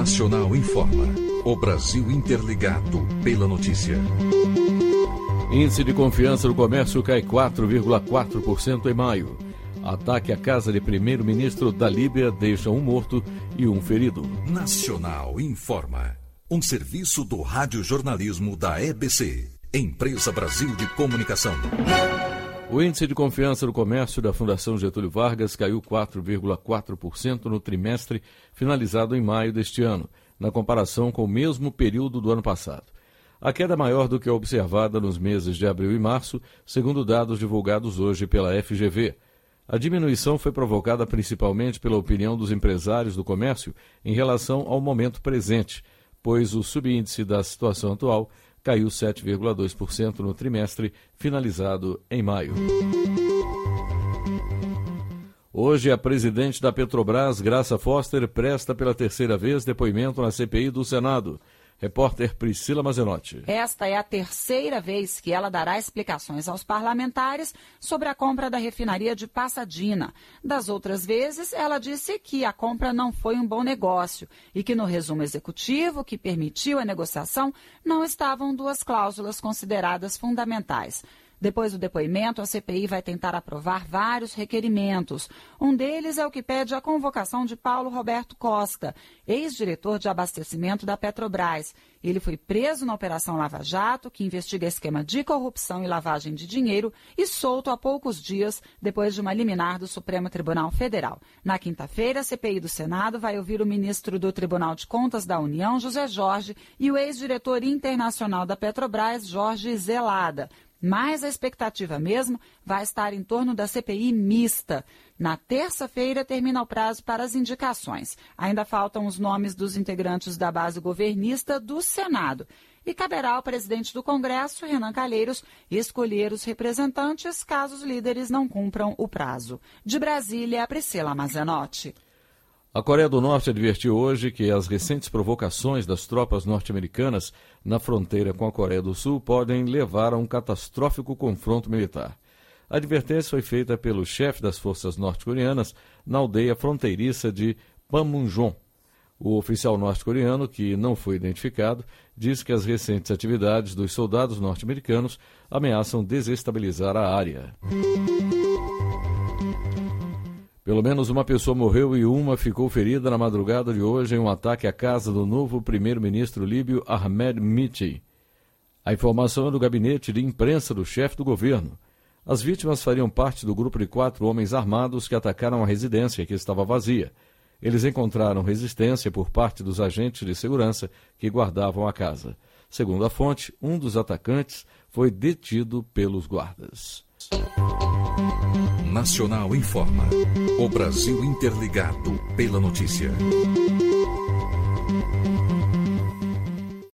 Nacional informa. O Brasil interligado pela notícia. Índice de confiança do comércio cai 4,4% em maio. Ataque à casa de primeiro-ministro da Líbia deixa um morto e um ferido. Nacional informa. Um serviço do radiojornalismo da EBC, Empresa Brasil de Comunicação. O índice de confiança do comércio da Fundação Getúlio Vargas caiu 4,4% no trimestre finalizado em maio deste ano, na comparação com o mesmo período do ano passado. A queda é maior do que a observada nos meses de abril e março, segundo dados divulgados hoje pela FGV. A diminuição foi provocada principalmente pela opinião dos empresários do comércio em relação ao momento presente, pois o subíndice da situação atual caiu 7,2% no trimestre finalizado em maio. Hoje, a presidente da Petrobras, Graça Foster, presta pela terceira vez depoimento na CPI do Senado. Repórter Priscila Mazenotti. Esta é a terceira vez que ela dará explicações aos parlamentares sobre a compra da refinaria de Pasadena. Das outras vezes, ela disse que a compra não foi um bom negócio e que no resumo executivo que permitiu a negociação não estavam duas cláusulas consideradas fundamentais. Depois do depoimento, a CPI vai tentar aprovar vários requerimentos. Um deles é o que pede a convocação de Paulo Roberto Costa, ex-diretor de abastecimento da Petrobras. Ele foi preso na Operação Lava Jato, que investiga esquema de corrupção e lavagem de dinheiro, e solto há poucos dias, depois de uma liminar do Supremo Tribunal Federal. Na quinta-feira, a CPI do Senado vai ouvir o ministro do Tribunal de Contas da União, José Jorge, e o ex-diretor internacional da Petrobras, Jorge Zelada. Mas a expectativa mesmo vai estar em torno da CPI mista. Na terça-feira termina o prazo para as indicações. Ainda faltam os nomes dos integrantes da base governista do Senado. E caberá ao presidente do Congresso, Renan Calheiros, escolher os representantes caso os líderes não cumpram o prazo. De Brasília, Priscila Mazenotti. A Coreia do Norte advertiu hoje que as recentes provocações das tropas norte-americanas na fronteira com a Coreia do Sul podem levar a um catastrófico confronto militar. A advertência foi feita pelo chefe das forças norte-coreanas na aldeia fronteiriça de Panmunjom. O oficial norte-coreano, que não foi identificado, diz que as recentes atividades dos soldados norte-americanos ameaçam desestabilizar a área. Pelo menos uma pessoa morreu e uma ficou ferida na madrugada de hoje em um ataque à casa do novo primeiro-ministro líbio Ahmed Mitei. A informação é do gabinete de imprensa do chefe do governo. As vítimas fariam parte do grupo de 4 homens armados que atacaram a residência, que estava vazia. Eles encontraram resistência por parte dos agentes de segurança que guardavam a casa. Segundo a fonte, um dos atacantes foi detido pelos guardas. Nacional informa. O Brasil interligado pela notícia.